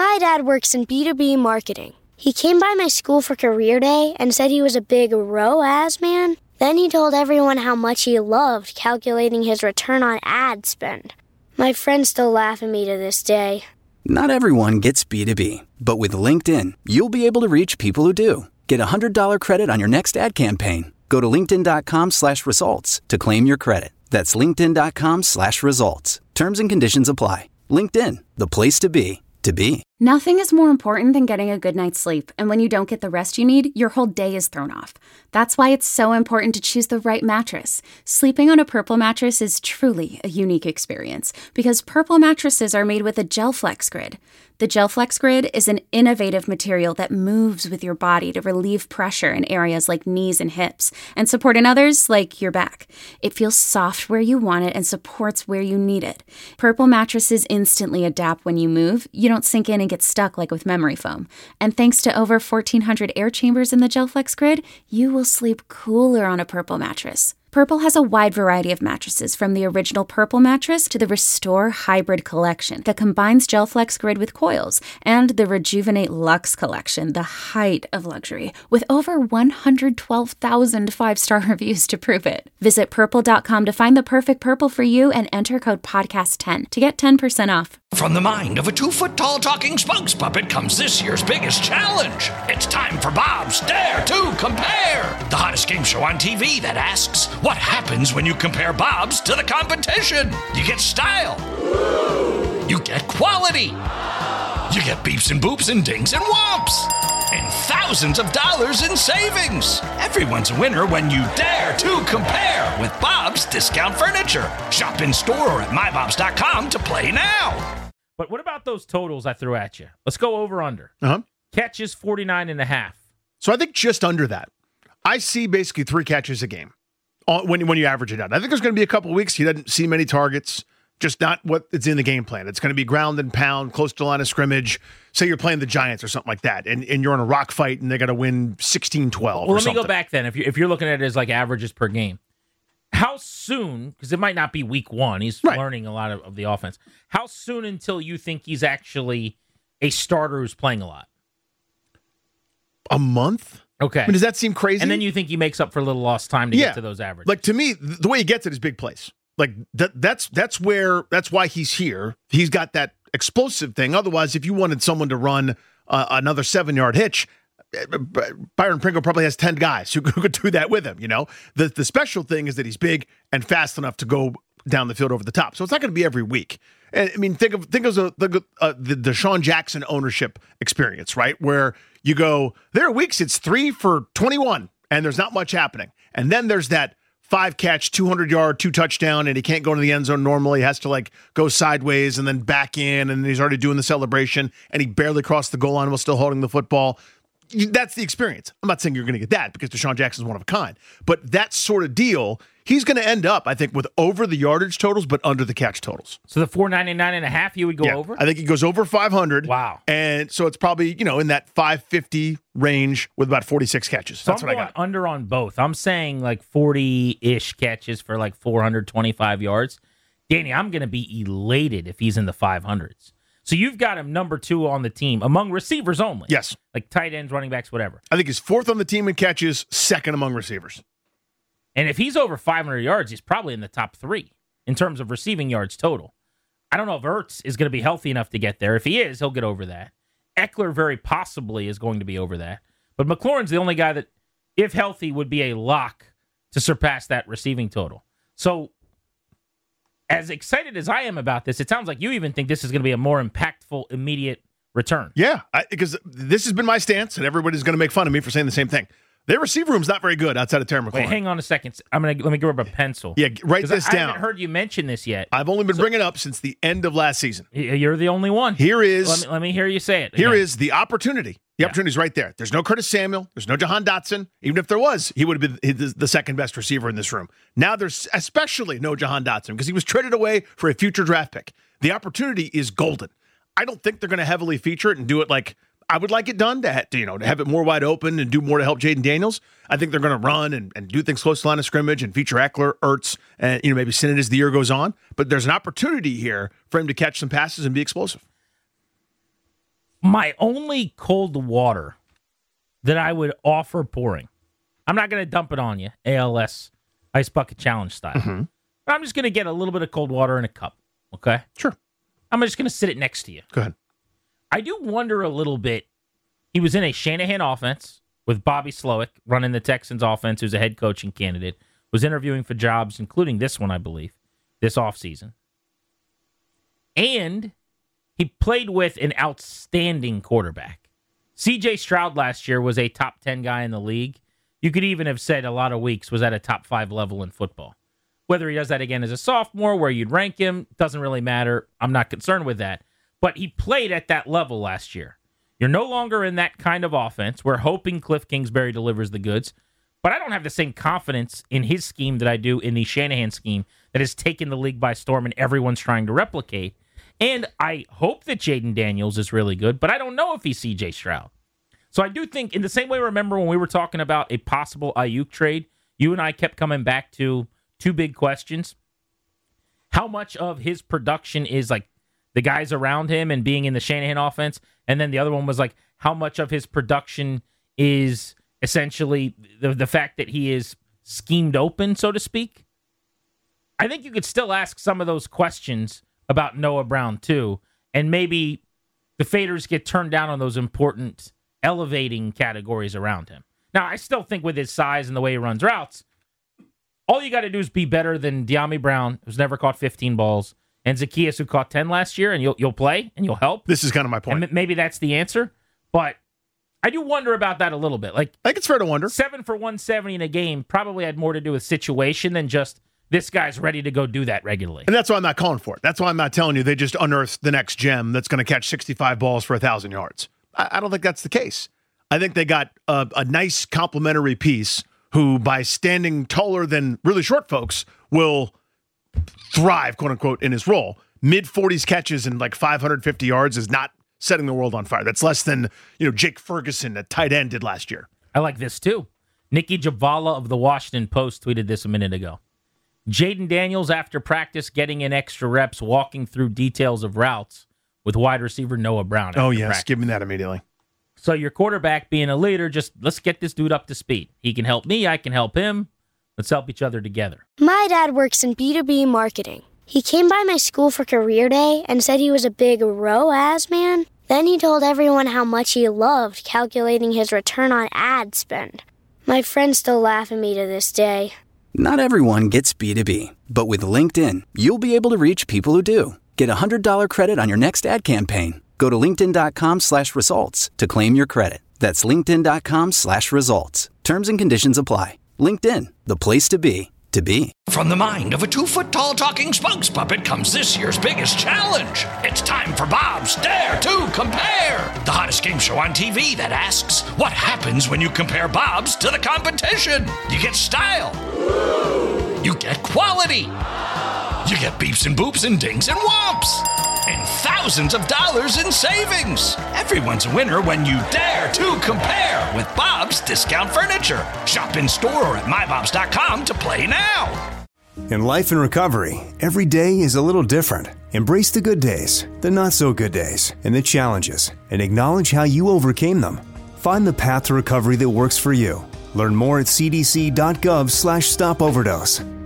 My dad works in B2B marketing. He came by my school for career day and said he was a big ROAS man. Then he told everyone how much he loved calculating his return on ad spend. My friends still laugh at me to this day. Not everyone gets B2B, but with LinkedIn, you'll be able to reach people who do. Get a $100 credit on your next ad campaign. Go to linkedin.com/results to claim your credit. That's linkedin.com/results. Terms and conditions apply. LinkedIn, the place to be, to be. Nothing is more important than getting a good night's sleep, and when you don't get the rest you need, your whole day is thrown off. That's why it's so important to choose the right mattress. Sleeping on a Purple mattress is truly a unique experience, because Purple mattresses are made with a GelFlex Grid. The GelFlex Grid is an innovative material that moves with your body to relieve pressure in areas like knees and hips, and support in others like your back. It feels soft where you want it and supports where you need it. Purple mattresses instantly adapt when you move. You don't sink in and get stuck like with memory foam. And thanks to over 1,400 air chambers in the GelFlex Grid, you will sleep cooler on a Purple mattress. Purple has a wide variety of mattresses, from the original Purple mattress to the Restore Hybrid collection that combines GelFlex Grid with coils, and the Rejuvenate Luxe collection, the height of luxury, with over 112,000 five-star reviews to prove it. Visit purple.com to find the perfect Purple for you and enter code podcast10 to get 10% off. From the mind of a 2-foot-tall talking spokes puppet comes this year's biggest challenge. It's time for Bob's Dare to Compare, the hottest game show on TV that asks, what happens when you compare Bob's to the competition? You get style. You get quality. You get beeps and boops and dings and whomps. And thousands of dollars in savings. Everyone's a winner when you dare to compare with Bob's Discount Furniture. Shop in store or at mybobs.com to play now. But what about those totals I threw at you? Let's go over under. Catches 49.5. So I think just under that. I see basically 3 catches a game when you average it out. I think there's going to be a couple of weeks he doesn't see many targets, just not what it's in the game plan. It's going to be ground and pound, close to the line of scrimmage. Say you're playing the Giants or something like that, and you're in a rock fight and they got to win 16-12 Well, let me go back then. If you're looking at it as like averages per game, how soon, because it might not be week 1, he's learning a lot of the offense. How soon until you think he's actually a starter who's playing a lot? A month? Okay. I mean, does that seem crazy? And then you think he makes up for a little lost time to get to those averages? Like, to me, the way he gets it is big plays. Like, that's why he's here. He's got that explosive thing. Otherwise, if you wanted someone to run another 7-yard hitch, Byron Pringle probably has 10 guys who could do that with him, you know? The special thing is that he's big and fast enough to go down the field over the top. So it's not going to be every week. And I mean, think of the DeSean Jackson ownership experience, right? Where you go, there are weeks it's 3 for 21 and there's not much happening. And then there's that 5-catch, 200-yard, 2-touchdown, and he can't go into the end zone normally. He has to like go sideways and then back in, and he's already doing the celebration, and he barely crossed the goal line while still holding the football. That's the experience. I'm not saying you're going to get that because DeSean Jackson's one of a kind, but that sort of deal, he's going to end up, I think, with over the yardage totals, but under the catch totals. So the 499.5, you would go over? I think he goes over 500. Wow. And so it's probably, in that 550 range with about 46 catches. So That's I'm what I going got. under on both. I'm saying like 40-ish catches for like 425 yards. Danny, I'm going to be elated if he's in the 500s. So you've got him number 2 on the team among receivers only. Yes. Like tight ends, running backs, whatever. I think he's 4th on the team in catches, 2nd among receivers. And if he's over 500 yards, he's probably in the top 3 in terms of receiving yards total. I don't know if Ertz is going to be healthy enough to get there. If he is, he'll get over that. Eckler very possibly is going to be over that. But McLaurin's the only guy that, if healthy, would be a lock to surpass that receiving total. So as excited as I am about this, it sounds like you even think this is going to be a more impactful, immediate return. Yeah, because this has been my stance, and everybody's going to make fun of me for saying the same thing. Their receiver room's not very good outside of Terry McLaurin. Wait, hang on a second. Let me grab a pencil. Yeah, write this down. I haven't heard you mention this yet. I've only been bringing it up since the end of last season. You're the only one. Here is... Let me hear you say it. Here is the opportunity. The opportunity's right there. There's no Curtis Samuel. There's no Jahan Dotson. Even if there was, he would have been the second best receiver in this room. Now there's especially no Jahan Dotson because he was traded away for a future draft pick. The opportunity is golden. I don't think they're going to heavily feature it and do it like I would like it done to have it more wide open and do more to help Jaden Daniels. I think they're going to run and do things close to the line of scrimmage and feature Eckler, Ertz, and maybe send it as the year goes on. But there's an opportunity here for him to catch some passes and be explosive. My only cold water that I would offer pouring, I'm not going to dump it on you, ALS Ice Bucket Challenge style. Mm-hmm. But I'm just going to get a little bit of cold water in a cup, okay? Sure. I'm just going to sit it next to you. Go ahead. I do wonder a little bit. He was in a Shanahan offense with Bobby Slowick running the Texans offense, who's a head coaching candidate, was interviewing for jobs, including this one, I believe, this offseason. And he played with an outstanding quarterback. C.J. Stroud last year was a top 10 guy in the league. You could even have said a lot of weeks was at a top 5 level in football. Whether he does that again as a sophomore, where you'd rank him, doesn't really matter. I'm not concerned with that. But he played at that level last year. You're no longer in that kind of offense. We're hoping Cliff Kingsbury delivers the goods. But I don't have the same confidence in his scheme that I do in the Shanahan scheme that has taken the league by storm and everyone's trying to replicate. And I hope that Jaden Daniels is really good, but I don't know if he's C.J. Stroud. So I do think, in the same way, remember when we were talking about a possible Ayuk trade, you and I kept coming back to two big questions. How much of his production is like the guys around him and being in the Shanahan offense? And then the other one was like, how much of his production is essentially the fact that he is schemed open, so to speak? I think you could still ask some of those questions about Noah Brown too, and maybe the faders get turned down on those important elevating categories around him. Now, I still think with his size and the way he runs routes, all you got to do is be better than De'Ami Brown, who's never caught 15 balls, and Zacchaeus, who caught 10 last year, and you'll play and you'll help. This is kind of my point. And maybe that's the answer, but I do wonder about that a little bit. Like, I think it's fair to wonder. 7 for 170 in a game probably had more to do with situation than just this guy's ready to go do that regularly. And that's why I'm not calling for it. That's why I'm not telling you they just unearthed the next gem that's going to catch 65 balls for 1,000 yards. I don't think that's the case. I think they got a nice complementary piece who, by standing taller than really short folks, will thrive, quote unquote, in his role. Mid-40s catches and like 550 yards is not setting the world on fire. That's less than, Jake Ferguson, a tight end, did last year. I like this too. Nikki Javala of the Washington Post tweeted this a minute ago. Jaden Daniels, after practice, getting in extra reps, walking through details of routes with wide receiver Noah Brown. Oh, yes. Practice. Give me that immediately. So your quarterback being a leader, just let's get this dude up to speed. He can help me. I can help him. Let's help each other together. My dad works in B2B marketing. He came by my school for career day and said he was a big ROAS man. Then he told everyone how much he loved calculating his return on ad spend. My friends still laugh at me to this day. Not everyone gets B2B, but with LinkedIn, you'll be able to reach people who do. Get a $100 credit on your next ad campaign. Go to linkedin.com/results to claim your credit. That's linkedin.com/results. Terms and conditions apply. LinkedIn, the place to be, to be. From the mind of a 2-foot-tall talking spokes puppet comes this year's biggest challenge. It's time for Bob's Dare to Compare, the hottest game show on TV that asks, what happens when you compare Bob's to the competition? You get style. You get quality. You get beeps and boops and dings and whomps. And thousands of dollars in savings. Everyone's a winner when you dare to compare with Bob's Discount Furniture. Shop in store or at mybobs.com to play now. In life and recovery, every day is a little different. Embrace the good days, the not so good days, and the challenges, and acknowledge how you overcame them. Find the path to recovery that works for you. Learn more at cdc.gov/stopoverdose.